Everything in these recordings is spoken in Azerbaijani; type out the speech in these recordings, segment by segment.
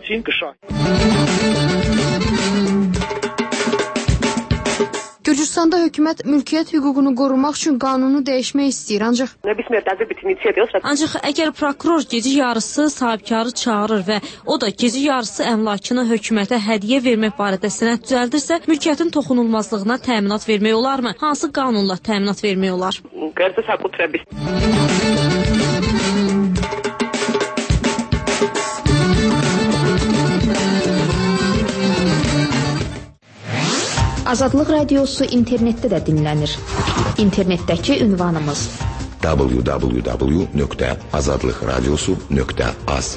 очень кыша. Gürcüstanda hökumət mülkiyyət hüququnu qorumaq üçün qanunu dəyişmək istəyir, ancaq əgər prokuror gecə yarısı sahibkarı çağırır və o da gecə yarısı əmlakını hökumətə hədiyyə vermək barədə sənəd düzəldirsə, mülkiyyətin toxunulmazlığına təminat vermək olarmı? Hansı qanunla təminat vermək olar? Azadlıq Radiosu internetdə də dinlənir. İnternetdəki ünvanımız www.azadlıqradiosu.az.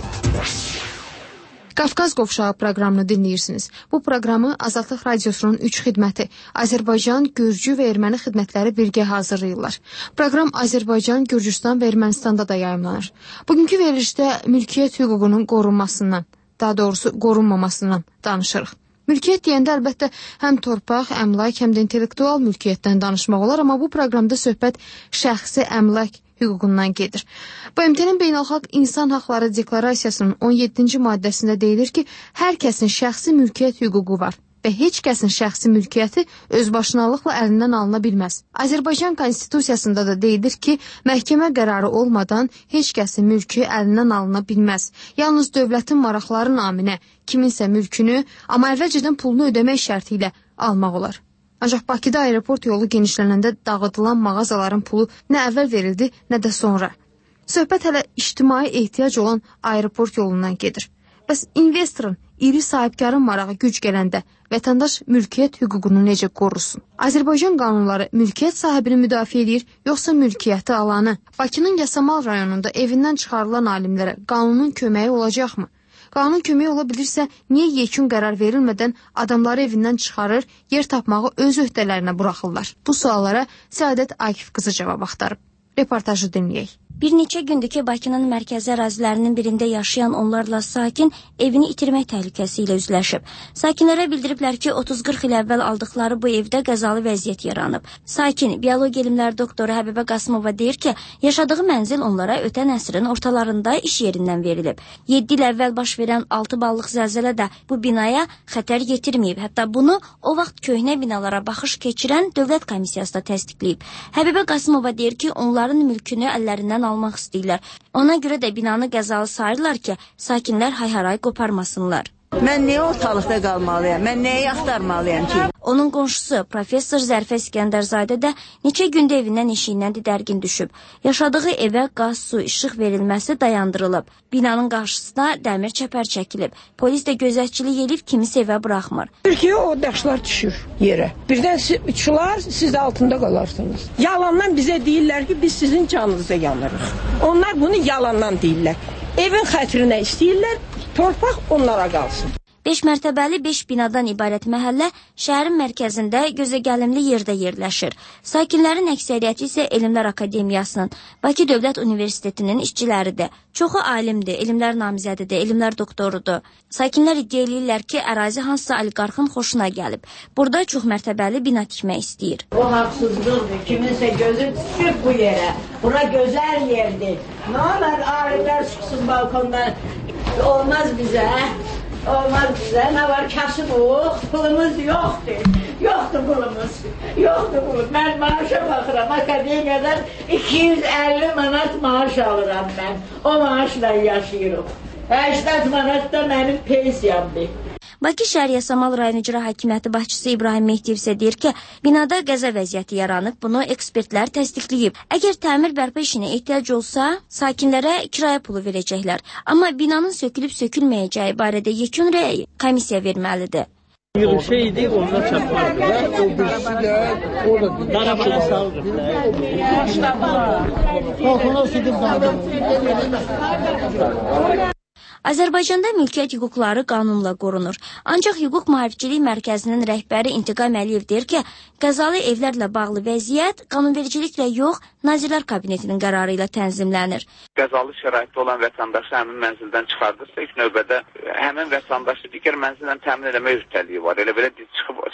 Qafqaz Qovşağı proqramını dinləyirsiniz. Bu proqramı Azadlıq Radiosunun 3 xidməti Azərbaycan, Gürcü və Erməni xidmətləri birgə hazırlayırlar. Proqram Azərbaycan, Gürcüstan və Ermənistanda da yayımlanır. Bugünkü verilişdə mülkiyyət hüququnun qorunmasından, daha doğrusu qorunmamasından danışırıq. Mülkiyyət deyəndə əlbəttə həm torpaq, əmlak, həm də intellektual mülkiyyətdən danışmaq olar, amma bu proqramda söhbət şəxsi əmlak hüququndan gedir. BMT-nin Beynəlxalq İnsan Haqları Deklarasiyasının 17-ci maddəsində deyilir ki, hər kəsin şəxsi mülkiyyət hüququ var və heç kəsin şəxsi mülkiyyəti özbaşınalıqla əlindən alına bilməz. Azərbaycan Konstitusiyasında da deyilir ki, məhkəmə qərarı olmadan heç kəsin mülkü əlindən alına bilməz. Yalnız dövlətin maraqları naminə kiminsə mülkünü, amma əvvəlcədən pulunu ödəmək şərti ilə almaq olar. Ancaq Bakıda aeroport yolu genişlənəndə dağıdılan mağazaların pulu nə əvvəl verildi, nə də sonra. Söhbət hələ ictimai ehtiyac olan aeroport yolundan gedir. Bəs investorun, iri sahibkarın marağı güc gələndə vətəndaş mülkiyyət hüququnu necə qorusun? Azərbaycan qanunları mülkiyyət sahibini müdafiə edir, yoxsa mülkiyyəti alanı? Bakının Yasamal rayonunda evindən çıxarılan alimlərə qanunun köməyi olacaqmı? Qanun köməyi ola bilirsə, niyə yekun qərar verilmədən adamları evindən çıxarır, yer tapmağı öz öhdələrinə buraxırlar? Bu suallara Səadət Akif qızı cavab axtarıb. Reportajı dinləyək. Bir neçə gündür ki, Bakının mərkəzi ərazilərinin birində yaşayan onlarla sakin evini itirmək təhlükəsi ilə üzləşib. Sakinlərə bildiriblər ki, 30-40 il əvvəl aldıqları bu evdə qəzalı vəziyyət yaranıb. Sakin, biologiya elmləri doktoru Həbibə Qasımova deyir ki, yaşadığı mənzil onlara ötən əsrin ortalarında iş yerindən verilib. 7 il əvvəl baş verən 6 ballıq zəlzələ də bu binaya xətər yetirməyib. Hətta bunu o vaxt köhnə binalara baxış keçirən dövlət komissiyası da təsdiqləyib. Həbibə Qasımova deyir ki, onların mülkünü əllərindən almaq istəyirlər. Ona görə də binanı qəzalı sayırlar ki, sakinlər hay-haray qoparmasınlar. Mən niyə ortalıqda qalmalıyam? Mən nəyi axtarmalıyam ki? Onun qonşusu professor Zərfə İskəndərzadə də neçə gündə evindən eşiyindən didərgin düşüb. Yaşadığı evə qaz, su, işıq verilməsi dayandırılıb. Binanın qarşısına dəmir çəpər çəkilib. Polis də gözətçilik edib kimisi evə buraxmır. Türkiyə o daşlar düşür yerə. Birdən uçular, siz altında qalarsınız. Yalandan bizə deyirlər ki, biz sizin canınıza yanırıq. Onlar bunu yalandan deyirlər. Evin xətrinə istəyirlər, torpaq onlara qalsın. 5 mərtəbəli 5 binadan ibarət məhəllə şəhərin mərkəzində gözəgəlimli yerdə yerləşir. Sakinlərin əksəriyyəti isə Elmlər Akademiyasının, Bakı Dövlət Universitetinin işçiləridir. Çoxu alimdir, elmlər namizədidir, elmlər doktorudur. Sakinlər iddia edirlər ki, ərazi hansısa oliqarxın xoşuna gəlib. Burada çox mərtəbəli bina tikmək istəyir. O haqsızlıqdır, kiminsə gözü düşüb bu yerə. Bura gözəl yerdir. Nə olar alimlər çıxsın balkondan, olmaz bizə. Olmaz bizə, nə var, kasıbıq, pulumuz yoxdur. Yoxdur pulumuz, yoxdur pulumuz. Mən maaşa baxıram, akademiyadan 250 manat maaş alıram mən. O maaşla yaşayırıq. 80 manat da mənim pensiyamdır. Bakı şəhər Yasamal rayon icra hakimiyyəti başçısı İbrahim Mehdiyev isə deyir ki, binada qəza vəziyyəti yaranıb, bunu ekspertlər təsdiqləyib. Əgər təmir bərpa işinə ehtiyac olsa, sakinlərə kirayə pulu verəcəklər. Amma binanın sökülüb-sökülməyəcəyi barədə yekun rəy komissiya verməlidir. Şeydi, orada çatlardılar, o birisiyle orada darabana saldırdılar. Azərbaycanda mülkiyyət hüquqları qanunla qorunur. Ancaq Hüquq Mühafizəçilik Mərkəzinin rəhbəri İntiqam Əliyev deyir ki, qəzalı evlərlə bağlı vəziyyət qanunvericiliklə yox, Nazirlər Kabinetinin qərarı ilə tənzimlənir. Qəzalı şəraitdə olan vətəndaşı həmin mənzildən çıxardırsa, ilk növbədə həmin vətəndaşı digər mənzillə təmin eləmək öhdəliyi var. Elə belə çıxıb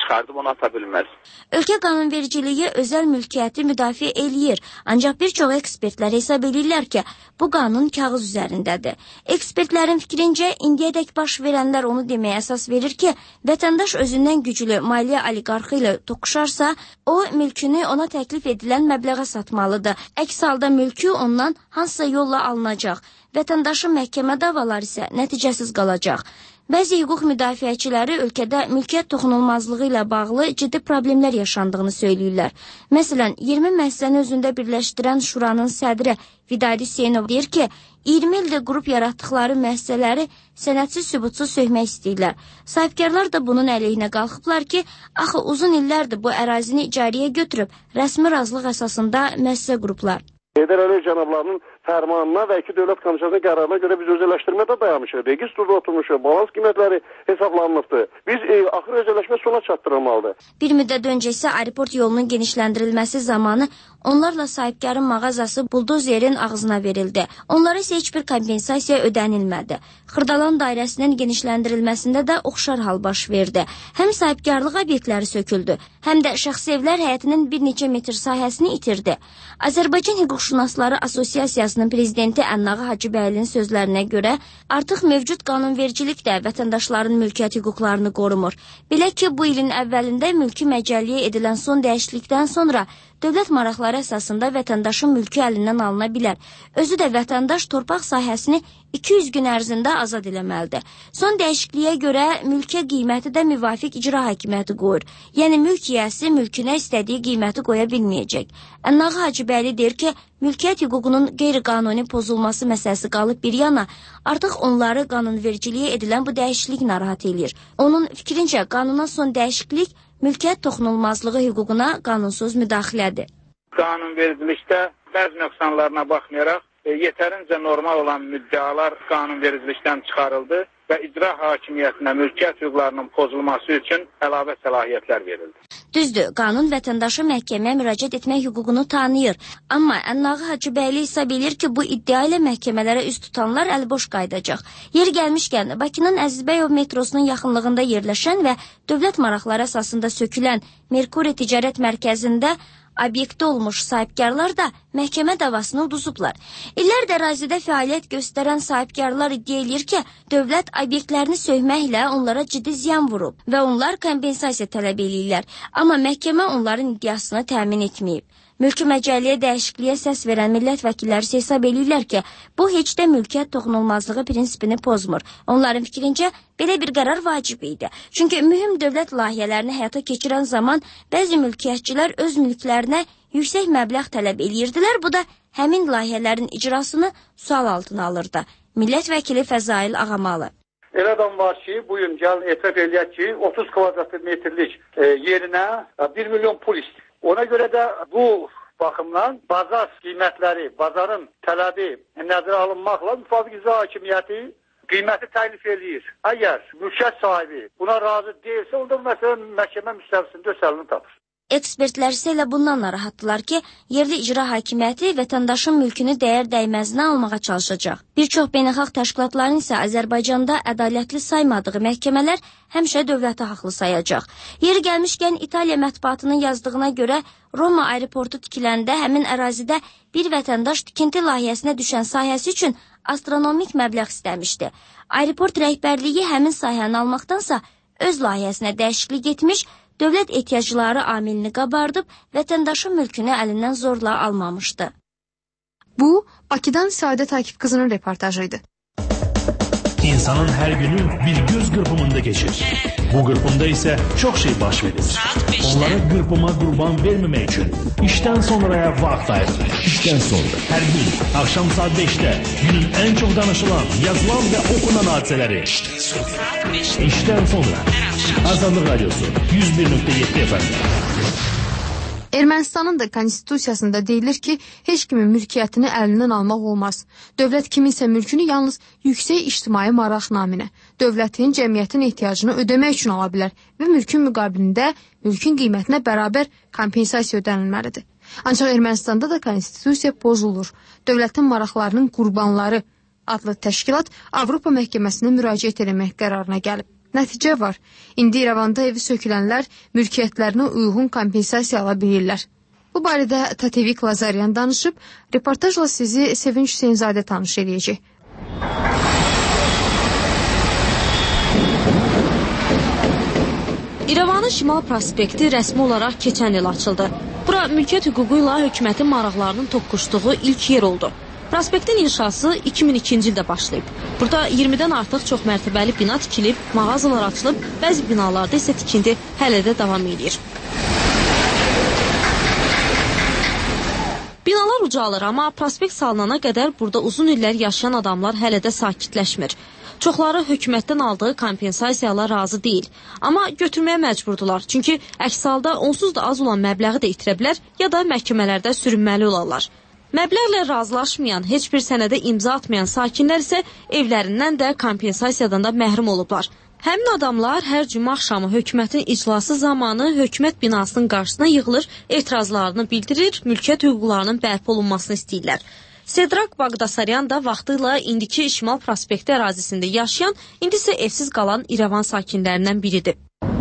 çıxardıb onu ata bilməz. Ölkə qanunvericiliyi özəl mülkiyyəti müdafiə eləyir, ancaq bir çox ekspertlər hesab edirlər ki, bu qanun kağız üzərindədir. Ekspertlərin fikrincə, indiyədək baş verənlər onu deməyə əsas verir ki, vətəndaş özündən güclü maliyyə oliqarxı ilə toqquşarsa, o mülkünü ona təklif edilən məbləğə satmalıdır. Əks halda mülkü ondan hansısa yolla alınacaq. Vətəndaşın məhkəmə davaları isə nəticəsiz qalacaq. Bəzi hüquq müdafiəçiləri ölkədə mülkiyyət toxunulmazlığı ilə bağlı ciddi problemlər yaşandığını söyləyirlər. Məsələn, 20 müəssisəni özündə birləşdirən Şuranın sədri Vidadi Hüseynov deyir ki, 20 ildə qrup yaratdıqları müəssisələri sənədsiz sübutsuz söhmək istəyirlər. Sahibkarlar da bunun əleyhinə qalxıblar ki, axı uzun illərdir bu ərazini icarəyə götürüb, rəsmi razılıq əsasında müəssisə qruplar. Heydər Əliyev cənablarının fərmanına və 2 dövlət komissiyasının qərarına görə biz özəlləşdirmədə dayanmışıq. Registrdə oturmuşuq, balans qiymətləri hesablanmışdır. Biz axır özəlləşmə sona çatdırılmalıdır. Bir müddət öncə isə aeroport yolunun genişləndirilməsi zamanı onlarla sahibkarın mağazası buldozerin ağzına verildi. Onlara isə heç bir kompensasiya ödənilmədi. Xırdalan dairəsinin genişləndirilməsində də oxşar hal baş verdi. Həm sahibkarlıq obyektləri söküldü, həm də şəxsi evlər həyətinin bir neçə metr sahəsini itirdi. Azərbaycan Hüquqşünasları Asosiasiyasının prezidenti Ənnağı Hacıbəylinin sözlərinə görə artıq mövcud qanunvericilik də vətəndaşların mülkiyyət hüquqlarını qorumur. Belə ki, bu ilin əvvəlində mülki məcəlliyə edilən son dəyişiklikdən sonra dövlət maraqları əsasında vətəndaşın mülkü əlindən alına bilər. Özü də vətəndaş torpaq sahəsini 200 gün ərzində azad eləməlidir. Son dəyişikliyə görə mülkiyə qiyməti də müvafiq icra hakimiyyəti qoyur. Yəni mülk yiyəsi mülkünə istədiyi qiyməti qoya bilməyəcək. Ənnağı Hacıbəyli deyir ki, mülkiyyət hüququnun qeyri-qanuni pozulması məsələsi qalıb bir yana, artıq onları qanunvericiliyə edilən bu dəyişiklik narahat edir. Onun fikrincə qanuna son dəyişiklik mülkiyyət toxunulmazlığı hüququna qanunsuz müdaxilədir. Qanunvericilikdə bəzi nöqsanlarına baxmayaraq, yetərincə normal olan müddəalar qanunvericilikdən çıxarıldı və icra hakimiyyətinə mülkiyyət hüquqlarının pozulması üçün əlavə səlahiyyətlər verildi. Düzdür, qanun vətəndaşı məhkəməyə müraciət etmək hüququnu tanıyır. Amma Ənnağı Hacıbəyli isə bilir ki, bu iddia ilə məhkəmələrə üz tutanlar əliboş qayıdacaq. Yer gəlmişkən, Bakının Əzizbəyov metrosunun yaxınlığında yerləşən və dövlət maraqları əsasında sökülən Merkuri Ticarət Mərkəzində obyektdə olmuş sahibkarlar da məhkəmə davasını uduzublar. İllərdir ərazidə fəaliyyət göstərən sahibkarlar iddia edir ki, dövlət obyektlərini söhməklə onlara ciddi ziyan vurub və onlar kompensasiya tələb edirlər. Amma məhkəmə onların iddiasını təmin etməyib. Mülki məcəlliyə dəyişikliyə səs verən millət vəkilləri hesab edirlər ki, bu heç də mülkiyyət toxunulmazlığı prinsipini pozmur. Onların fikrincə belə bir qərar vacib idi. Çünki mühüm dövlət layihələrini həyata keçirən zaman bəzi mülkiyyətçilər öz mülklərinə yüksək məbləğ tələb edirdilər. Bu da həmin layihələrin icrasını sual altına alırdı. Millət vəkili Fəzail Ağamalı. Elə adam var ki, bu gün gəlin etiraf eləyək ki, 30 kvadrat metrlik yerinə 1 milyon pul istəyir. Ona görə də bu baxımdan bazar qiymətləri, bazarın tələbi nəzərə alınmaqla müvafiq icra hakimiyyəti qiyməti təklif eləyir. Əgər mülkiyyət sahibi buna razı deyilsə, onda məsələn məhkəmə müstəvisində öz əlini tapır. Ekspertlər isə elə bundan narahatdılar ki, yerli icra hakimiyyəti vətəndaşın mülkünü dəyər dəyməzinə almağa çalışacaq. Bir çox beynəlxalq təşkilatların isə Azərbaycanda ədalətli saymadığı məhkəmələr həmişə dövləti haqlı sayacaq. Yeri gəlmişkən İtaliya mətbuatının yazdığına görə Roma aeroportu tikiləndə həmin ərazidə bir vətəndaş tikinti layihəsinə düşən sahəsi üçün astronomik məbləğ istəmişdi. Aeroport rəhbərliyi həmin sahəni almaqdansa öz layihəsinə dəyişiklik etmiş, dövlət ehtiyacları amilini qabardıb, vətəndaşın mülkünü əlindən zorla almamışdı. Bu, Bakıdan Səadət Akif qızının reportajıydı. İnsanın hər günü bir göz qırpımında keçir. Bu qırpımda isə çox şey baş verir. Onlara qırpıma qurban verməmək üçün işdən sonraya vaxt ayırır. İşdən sonra hər gün axşam saat 5-də günün ən çox danışılan, yazılan və okunan hadisələri. İşdən sonra Azadlıq Radiosu 101.7 FM. Ermənistanın da konstitusiyasında deyilir ki, heç kimin mülkiyyətini əlindən almaq olmaz. Dövlət kiminsə mülkünü yalnız yüksək ictimai maraq naminə, dövlətin, cəmiyyətin ehtiyacını ödəmək üçün ala bilər və mülkün müqabilində mülkün qiymətinə bərabər kompensasiya ödənilməlidir. Ancaq Ermənistanda da konstitusiya pozulur. Dövlətin maraqlarının qurbanları adlı təşkilat Avropa məhkəməsinə müraciət etmək qərarına gəlib. Nəticə var. İndi İrəvanda evi sökülənlər mülkiyyətlərinə uyğun kompensasiya ala bilirlər. Bu barədə Tatevik Lazaryan danışıb, reportajla sizi Sevinç Hüseynzadə tanış edəcək. İrəvanın Şimal prospekti rəsmi olaraq keçən il açıldı. Bura mülkiyyət hüququ ilə hökumətin maraqlarının toqquşduğu ilk yer oldu. Prospektin inşası 2002-ci ildə başlayıb. Burada 20-dən artıq çox mərtəbəli bina tikilib, mağazalar açılıb, bəzi binalarda isə tikinti hələ də davam edir. Binalar ucalır, amma prospekt salınana qədər burada uzun illər yaşayan adamlar hələ də sakitləşmir. Çoxları hökumətdən aldığı kompensasiyalar razı deyil. Amma götürməyə məcburdular. Çünki əks halda onsuz da az olan məbləği də itirə bilər, ya da məhkəmələrdə sürünməli olarlar. Məbləğlə razılaşmayan, heç bir sənədə imza atmayan sakinlər isə evlərindən də kompensasiyadan da məhrum olublar. Həmin adamlar hər cümə axşamı hökumətin iclası zamanı hökumət binasının qarşısına yığılır, etirazlarını bildirir, mülkiyyət hüquqlarının bərpa olunmasını istəyirlər. Sedrak Baqdasaryan da vaxtıyla indiki Şimal prospekti ərazisində yaşayan, indi isə evsiz qalan İrəvan sakinlərindən biridir.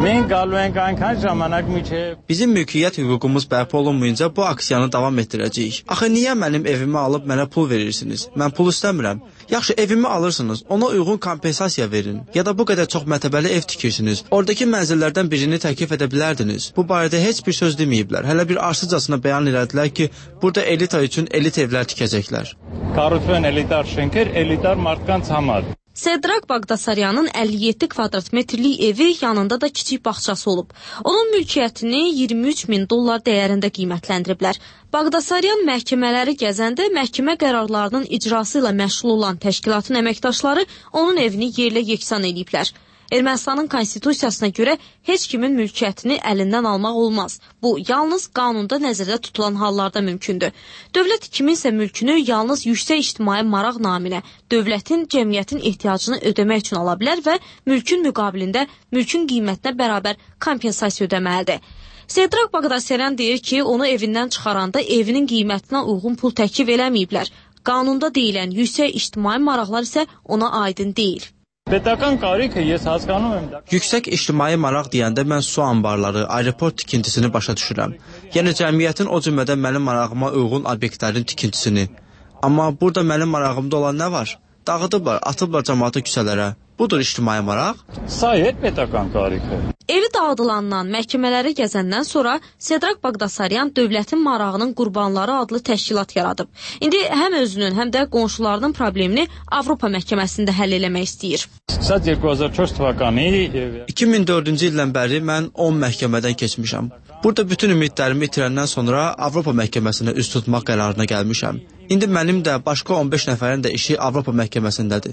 Bizim mülkiyyət hüququmuz bərpa olunmayınca bu aksiyanı davam etdirəcəyik. Axı niyə mənim evimi alıb mənə pul verirsiniz? Mən pul istəmirəm. Yaxşı, evimi alırsınız, ona uyğun kompensasiya verin. Ya da bu qədər çox mərtəbəli ev tikirsiniz. Oradakı mənzillərdən birini təklif edə bilərdiniz. Bu barədə heç bir söz deməyiblər. Hələ bir arsızcasına bəyan elədilər ki, burada elita üçün elit evlər tikəcəklər. Sedrak Baqdasaryanın 57 kvadrat metrlik evi, yanında da kiçik bağçası olub. Onun mülkiyyətini 23 min dollar dəyərində qiymətləndiriblər. Baqdasaryan məhkəmələri gəzəndə məhkəmə qərarlarının icrası ilə məşğul olan təşkilatın əməkdaşları onun evini yerlə yeksan ediblər. Ermənistanın konstitusiyasına görə heç kimin mülkiyyətini əlindən almaq olmaz. Bu, yalnız qanunda nəzərdə tutulan hallarda mümkündür. Dövlət kiminsə mülkünü yalnız yüksək ictimai maraq naminə, dövlətin, cəmiyyətin ehtiyacını ödəmək üçün ala bilər və mülkün müqabilində mülkün qiymətinə bərabər kompensasiya ödəməlidir. Sedrak Baqdasaryan deyir ki, onu evindən çıxaranda evinin qiymətinə uyğun pul təklif eləməyiblər. Qanunda deyilən yüksək ictimai maraqlar isə ona aydın deyil. Yüksək ictimai maraq deyəndə mən su anbarları, aeroport tikintisini başa düşürəm. Yəni cəmiyyətin o cümlədən mənim marağıma uyğun obyektlərin tikintisini. Amma burada mənim marağımda olan nə var? Dağıdıblar, atıblar cəmaatı küçələrə. Budur ictimai maraq. Evi dağıdılandan, məhkəmələri gəzəndən sonra Sedrak Baqdasaryan dövlətin marağının qurbanları adlı təşkilat yaradıb. İndi həm özünün, həm də qonşularının problemini Avropa məhkəməsində həll eləmək istəyir. 2004-cü ildən bəri mən 10 məhkəmədən keçmişəm. Burada bütün ümidlərimi itirəndən sonra Avropa məhkəməsinə üst tutmaq qərarına gəlmişəm. İndi mənim də başqa 15 nəfərin də işi Avropa məhkəməsindədir.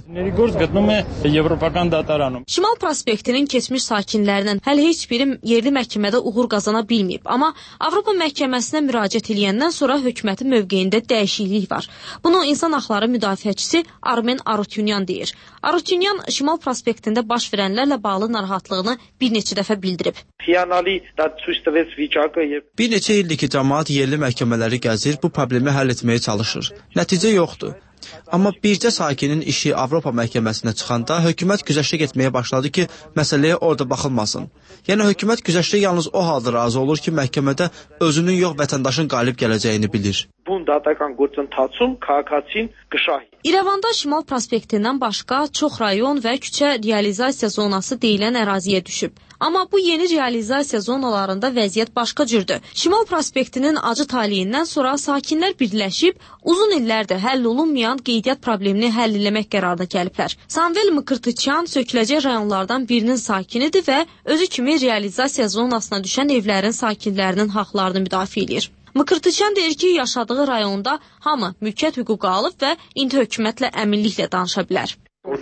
Şimal prospektinin keçmiş sakinlərindən hələ heç biri yerli məhkəmədə uğur qazana bilməyib. Amma Avropa məhkəməsinə müraciət edəndən sonra hökumətin mövqeyində dəyişiklik var. Bunu insan haqları müdafiəçisi Armen Arutyunyan deyir. Arutyunyan Şimal prospektində baş verənlərlə bağlı narahatlığını bir neçə dəfə bildirib. Bir neçə ildir ki, cəmaat yerli məhkəmələri gəzir, bu problemi həll etməyə çalışır. Nəticə yoxdur. Amma bircə sakinin işi Avropa məhkəməsinə çıxanda hökumət güzəştə getməyə başladı ki, məsələyə orada baxılmasın. Yəni hökumət güzəştə yalnız o halda razı olur ki, məhkəmədə özünün yox vətəndaşın qalib gələcəyini bilir. İrəvanda Şimal prospektindən başqa çox rayon və küçə realizasiya zonası deyilən əraziyə düşüb. Amma bu yeni realizasiya zonalarında vəziyyət başqa cürdür. Şimal prospektinin acı taliyindən sonra sakinlər birləşib, uzun illərdir həll olunmayan qeydiyyat problemini həll eləmək qərarına gəliblər. Samvel Mıkırtıçyan söküləcək rayonlardan birinin sakinidir və özü kimi realizasiya zonasına düşən evlərin sakinlərinin haqlarını müdafiə edir. Mıkırtıçyan deyir ki, yaşadığı rayonda hamı mülkiyyət hüququ alıb və indi hökumətlə əminliklə danışa bilər.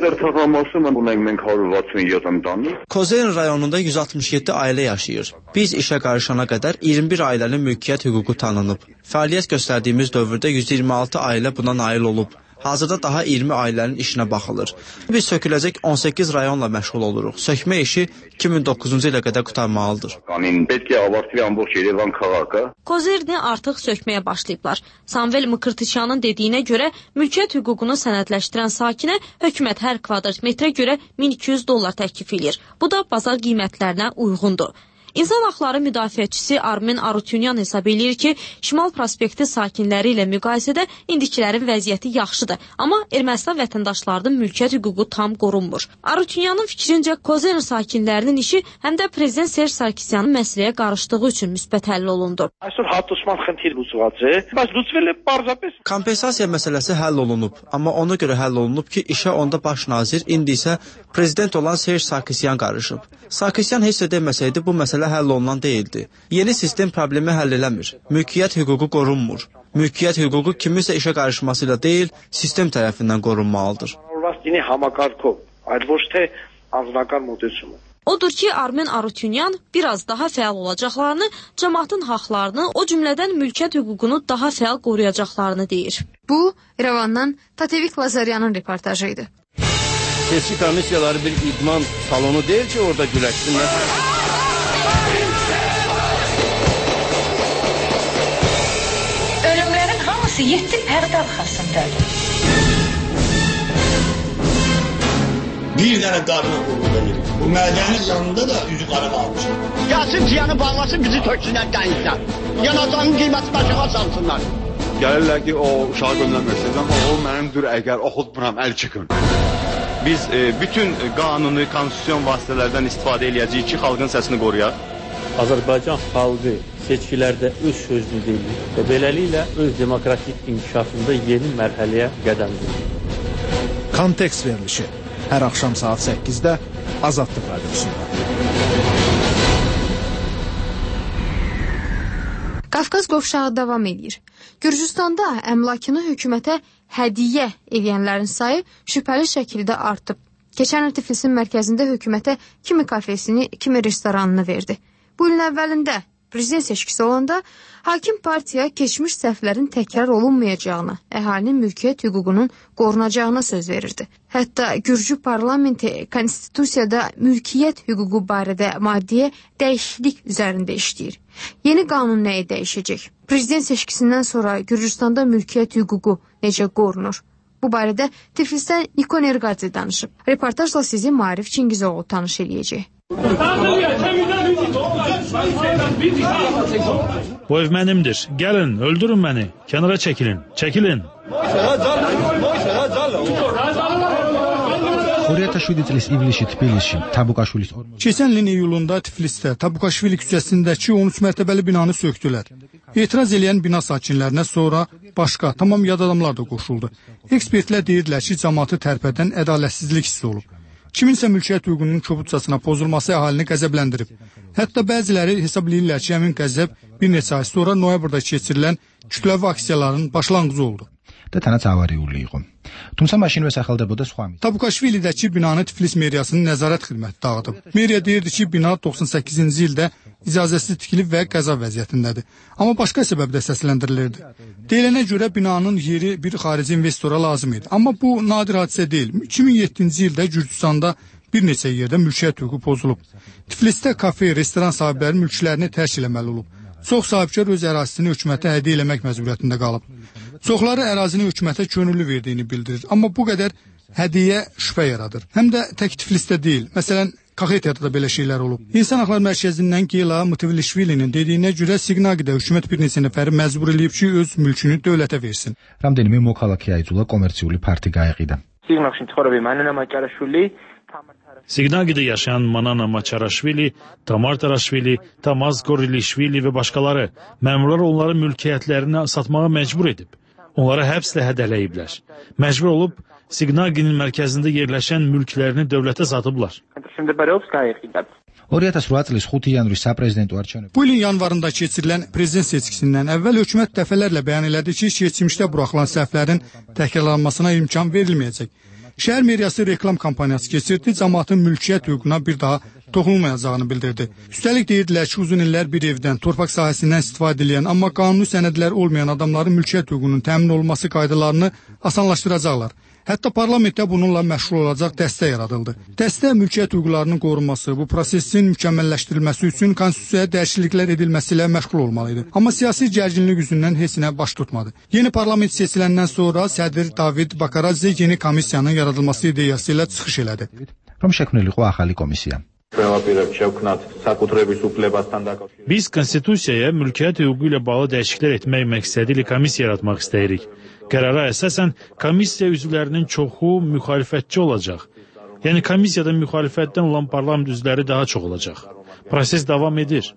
Kozen rayonunda 167 ailə yaşayır. Biz işə qarışana qədər 21 ailənin mülkiyyət hüququ tanınıb. Fəaliyyət göstərdiyimiz dövrdə 126 ailə buna nail olub. Hazırda daha 20 ailənin işinə baxılır. Biz söküləcək 18 rayonla məşğul oluruq. Sökmə işi 2009-cu ilə qədər qurtarmalıdır. Kozerni artıq sökməyə başlayıblar. Samvel Mkırtıçyanın dediyinə görə mülkiyyət hüququnu sənədləşdirən sakinə hökumət hər kvadrat metrə görə $1200 təklif edir. Bu da bazar qiymətlərinə uyğundur. İnsan haqları müdafiəçisi Armen Arutyunyan hesab edir ki, Şimal prospekti sakinləri ilə müqayisədə indikilərin vəziyyəti yaxşıdır, amma Ermənistan vətəndaşlarının mülkiyyət hüququ tam qorunmur. Arutyunyanın fikrincə Kozern sakinlərinin işi həm də prezident Serj Sarkisyanın məsələyə qarışdığı üçün müsbət həll olundu. Kompensasiya məsələsi həll olunub, amma ona görə həll olunub ki, işə onda baş nazir, indi isə prezident olan Serj Sarkisyan qarışıb. Sarkisyan heç də deməsəydi bu məsələ həll olunan deyildi. Yeni sistem problemi həll eləmir. Mülkiyyət hüququ qorunmur. Mülkiyyət hüququ kiminsə işə qarışmasıyla deyil, sistem tərəfindən qorunmalıdır. Odur ki, Armen Arutyunyan biraz daha fəal olacaqlarını, cəmaatın haqlarını, o cümlədən mülkiyyət hüququnu daha fəal qoruyacaqlarını deyir. Bu, İrəvandan Tatevik Lazaryanın reportajı idi. Seçki komissiyaları bir idman salonu deyil ki, orada güləşsinlər. Ölümlərin hamısı 7 pərdə arxasındadır. Bir dənə qarına qulluq edir. Bu mədənin yanında da üzü qara qalmışım. Gəlsin tiyanı bağlasın, bizi töksünlər dənizdən. Yanacağın qiyməti başıqa salsınlar. Gəlirlər ki, o uşağı göndərməksiniz, amma o mənimdir, əgər oxutmuram, əl çıxın. Biz bütün qanuni, konstitusyon vasitələrdən istifadə edəcəyik ki, xalqın səsini qoruyaq. Azərbaycan xalqı seçkilərdə öz sözünü deyir və beləliklə öz demokratik inkişafında yeni mərhələyə qədəm qoyur. Kontekst verilişi hər axşam saat 8-də Azadlıq Radiosunda. Qafqaz qovşağı davam edir. Gürcüstanda əmlakını hökumətə hədiyyə edənlərin sayı şübhəli şəkildə artıb. Keçən il Tiflisin mərkəzində hökumətə kimi kafesini, kimi restoranını verdi. Bu ilin əvvəlində prezident seçkisi olanda hakim partiya keçmiş səhvlərin təkrar olunmayacağına, əhalinin mülkiyyət hüququnun qorunacağına söz verirdi. Hətta Gürcü parlamenti konstitusiyada mülkiyyət hüququ barədə maddiyə dəyişiklik üzərində işləyir. Yeni qanun nəyi dəyişəcək? Prezident seçkisindən sonra Gürcüstanda mülkiyyət hüququ necə qorunur? Bu barədə Tiflisdən Nikon Erqadze danışıb. Reportajla sizi Maarif Çingizoğlu tanış eləyəcək. Bu ev mənimdir. Gəlin, öldürün məni. Kənara çəkilin. Çəkilin. Keçən ilin iyulunda Tiflisdə Tabukaşvili küçəsindəki 13 mərtəbəli binanı söktülər. Etiraz edən bina sakinlərinə sonra başqa tamam yad adamlar da qoşuldu. Ekspertlər deyirlər ki, cəmaatı tərpədən ədalətsizlik hissi olub. Kiminsə mülkiyyət hüququnun kobudcasına pozulması əhalini qəzəbləndirib. Hətta bəziləri hesablayırlar ki, həmin qəzəb bir neçə ay sonra noyabrda keçirilən kütləvi aksiyaların başlanğıcı oldu. Tabukaşvilidəki binanı Tiflis meriyasının nəzarət xidməti dağıdıb. Meriya deyirdi ki, bina 98-ci ildə icazəsiz tikilib və qəza vəziyyətindədir. Amma başqa səbəbdə səsləndirilirdi. Deyilənə görə binanın yeri bir xarici investora lazım idi. Amma bu nadir hadisə deyil. 2007-ci ildə Gürcüstanda bir neçə yerdə mülkiyyət hüququ pozulub. Tiflisdə kafe, restoran sahibləri mülklərini tərk eləməli olub. Çox sahibkar öz ərazisini hökumətə hədiyyə eləmək məcburiyyətində qalıb. Çoxları ərazini hökumətə könüllü verdiyini bildirir. Amma bu qədər hədiyyə şübhə yaradır. Həm də tək Tiflisdə deyil. Məsələn, Kaxetiyada da belə şeylər olub. İnsan Haqları Mərkəzindən Geyla Mıtıvilişvilinin dediyinə görə Siqnagidə hökumət bir neçə nəfəri məcbur eləyib ki, öz mülkünü dövlətə versin. Siqnagidə yaşayan Manana Maçaraşvili, Tamar Taraşvili, Tamaz Gorilişvili və başqaları məmurlar onları mülkiyyətlərini satmağa məcbur edib. Onları həbslə hədələyiblər. Məcbur olub Siqnaginin mərkəzində yerləşən mülklərini dövlətə satıblar. Bu ilin yanvarında keçirilən prezident seçkisindən əvvəl hökumət dəfələrlə bəyan elədi ki, keçmişdə buraxılan səhvlərin təkrarlanmasına imkan verilməyəcək. Şəhər meriyası reklam kampaniyası keçirdi, cəmaatın mülkiyyət hüququna bir daha toxunulmayacağını bildirdi. Üstəlik deyirdilər ki, uzun illər bir evdən, torpaq sahəsindən istifadə edən, amma qanuni sənədləri olmayan adamların mülkiyyət hüququnun təmin olunması qaydalarını asanlaşdıracaqlar. Hətta parlamentdə bununla məşğul olacaq dəstə yaradıldı. Dəstə mülkiyyət hüquqlarının qorunması, bu prosesin mükəmməlləşdirilməsi üçün konstitusiyaya dəyişikliklər edilməsi ilə məşğul olmalıydı. Amma siyasi gərginlik yüzündən heç nə baş tutmadı. Yeni parlament seçiləndən sonra sədr David Bakaradze yeni komissiyanın yaradılması ideyası ilə çıxış elədi. Biz konstitusiyaya mülkiyyət hüququ ilə bağlı dəyişikliklər etmək məqsədi ilə komissiya yaratmaq istəyirik. Qərara əsasən komissiya üzvlərinin çoxu müxalifətçi olacaq. Yəni komissiyada müxalifətdən olan parlament üzvləri daha çox olacaq. Proses davam edir.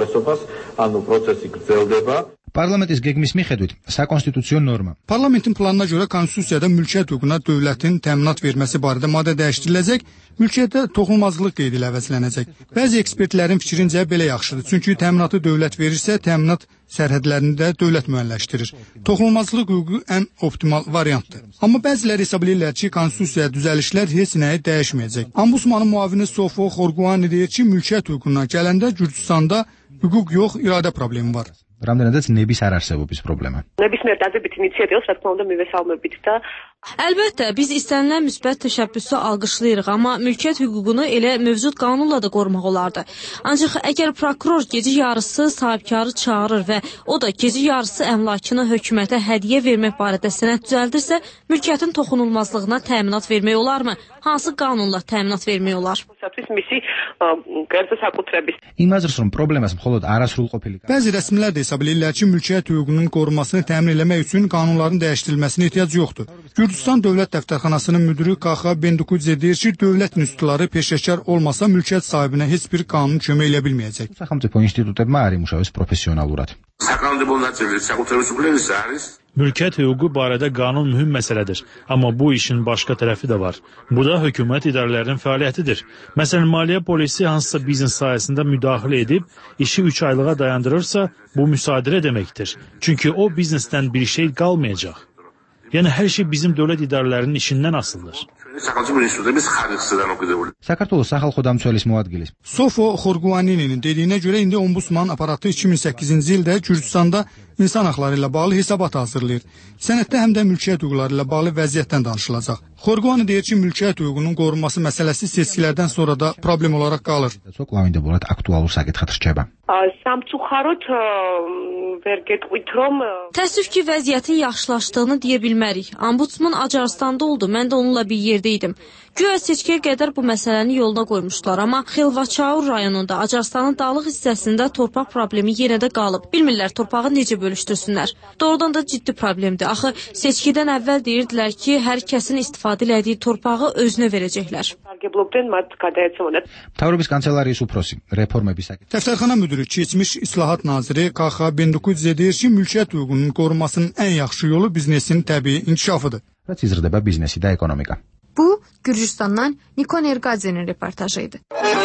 Parlamentis gegmis miხედვით საკონსტიტუციო norma. Parlamentin planına görə konstitusiyada mülkiyyət hüququna dövlətin təminat verməsi barədə maddə dəyişdiriləcək, mülkiyyətə toxunulmazlıq qeydi ilə əvəzlənəcək. Bəzi ekspertlərin fikrincə belə yaxşıdır, çünki təminatı dövlət verirsə, təminat sərhədlərini də dövlət müəyyənləşdirir. Toxunulmazlıq hüququ ən optimal variantdır. Amma bəziləri hesab edirlər ki, konstitusiyaya düzəlişlər heç nəyi dəyişməyəcək. Ombudsmanın müavini Sofo Xorguani deyir ki, mülkiyyət hüququna gələndə Gürcüstanda hüquq yox, iradə problemi var. რამდენადაც ნების არ არსებობის პრობლემა. ნებისმიერ დადებითი ინიციატივას, რა თქმა უნდა, მივესალმებით და Əlbəttə, biz istənilən müsbət təşəbbüsü alqışlayırıq, amma mülkiyyət hüququnu elə mövcud qanunla da qorumaq olardı. Ancaq əgər prokuror gecə yarısı sahibkarı çağırır və o da gecə yarısı əmlakını hökumətə hədiyyə vermək barədə sənəd düzəldirsə, mülkiyyətin toxunulmazlığına təminat vermək olarmı? Hansı qanunla təminat vermək olar? იმაზრს რომ პრობლემას მხოლოდ არასრულყოფილი. Bəzi rəsmilər də hesab edirlər ki, mülkiyyət hüququnun qorunmasını təmin etmək üçün qanunların dəyişdirilməsinə ehtiyac yoxdur. Gürcüstan Dövlət Dəftərxanasının müdiri Kaxa Bendukudze deyir ki, dövlət institutları peşəkar olmasa mülkiyyət sahibinə heç bir qanun kömək edə bilməyəcək. სახელმწიფო ინსტიტუტებმა არ იმუშავეს პროფესიონალურად. Mülkiyyət hüququ barədə qanun mühüm məsələdir, amma bu işin başqa tərəfi də var. Bu da hökumət idarələrinin fəaliyyətidir. Məsələn, maliyyə polisi hansısa biznes sahəsində müdaxilə edib, işi 3 aylığa dayandırırsa, bu müsadirə deməkdir. Çünki o biznesdən bir şey qalmayacaq. Yəni, hər şey bizim dövlət idarələrinin işindən asılıdır. საქართველოს სახალხო დამცველის მოადგილის. Sofo Xorguaninin dediyinə görə indi ombudsman aparatı 2008-ci ildə Gürcüstanda insan haqları ilə bağlı hesabat hazırlayır. Sənəddə həm də mülkiyyət hüquqları ilə bağlı vəziyyətdən danışılacaq. Xorguani deyir ki, mülkiyyət hüququnun qorunması məsələsi seçkilərdən sonra da problem olaraq qalır. Soqlavindəbულად aktualur sakitxat rçeba. Təəssüf ki, vəziyyətin yaxşılaşdığını deyə bilmərik. Ombudsman Acarstanda oldu, mən də onunla bir yerdə idim. Güya seçkiyə qədər bu məsələni yoluna qoymuşlar, amma Xilvaçaur rayonunda Acarstanın dağlıq hissəsində torpaq problemi yenə də qalıb. Bilmirlər torpağı necə bölüşdürsünlər. Doğrudan da ciddi problemdir. Axı seçkidən əvvəl deyirdilər ki, hər kəsin istifadə elədiyi torpağı özünə verəcəklər. მთავრობის კანცელარიის უფროსი რეფორმების Dəftərxana müdürü keçmiş İslahat naziri Kaxa Bendukudze deyir ki, mülkiyyət hüququnun qorunmasının ən yaxşı yolu biznesin təbii inkişafıdır. რაც იზრდება ბიზნესი და ეკონომიკა. Bu, Gürcüstandan Nikon Ergadze'nin reportajıydı.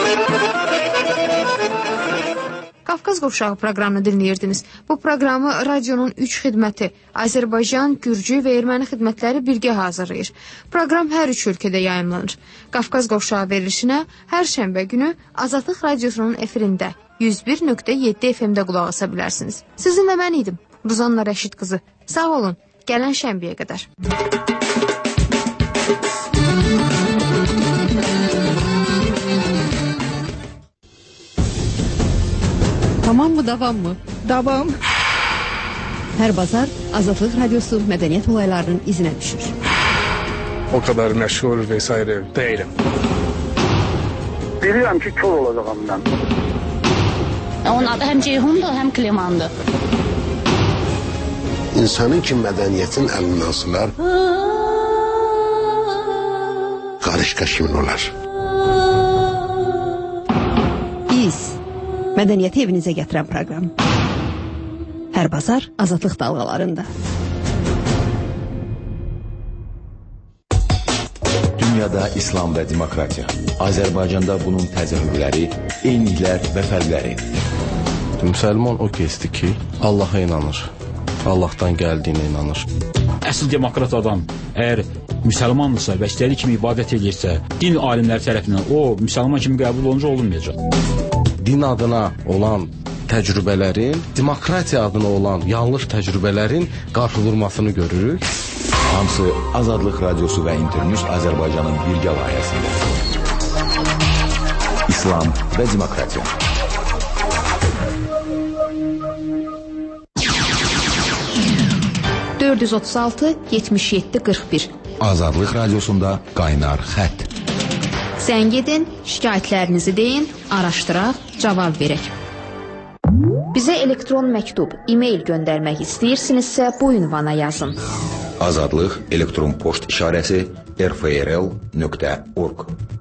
Qafqaz Qovşağı proqramını dinləyirdiniz. Bu proqramı radionun 3 xidməti Azərbaycan, Gürcü və Erməni xidmətləri birgə hazırlayır. Proqram hər 3 ölkədə yayımlanır. Qafqaz Qovşağı verilişinə hər şənbə günü Azadlıq radiosunun efirində 101.7 FM-də qulaq asa bilərsiniz. Sizinlə mən idim, Ruzanna Rəşid qızı. Sağ olun, gələn şənbəyə qədər. Tamam mı, davam mı? Davam. Her bazar Azadlıq Radyosu mədəniyyət olaylarının izine düşür. O kadar meşgul vesaire değilim. Bilirəm ki, kör olacağım mən. Onun adı həm Ceyhundur, həm Klimandır. İnsanın ki, mədəniyyətin əlindən sılar, qarışqa kimin olar? Biz mədəniyyəti evinizə gətirən proqram. Hər bazar Azadlıq dalğalarında. Dünyada İslam və demokratiya. Azərbaycanda bunun təzahürləri, eyniliklər və fərqləri. Müsəlman o kəsdir ki, Allaha inanır. Allahdan gəldiyinə inanır. Əsl demokrat adam əgər müsəlmandırsa və istədiyi kimi ibadət edirsə, din alimləri tərəfindən o müsəlman kimi qəbul olunca olunmayacaq. Din adına olan təcrübələrin, demokratiya adına olan yanlış təcrübələrin qarşı vurmasını görürük. Hamısı Azadlıq Radiosu və İnternews Azərbaycanın birgə layihəsində. İslam və demokratiya. (436-77-41) Azadlıq Radiosunda qaynar xətt. Zəng edin, şikayətlərinizi deyin, araşdıraq, cavab verək. Bizə elektron məktub, e-mail göndərmək istəyirsinizsə bu ünvana yazın. Azadlıq elektron poçt işarəsi rfrl.org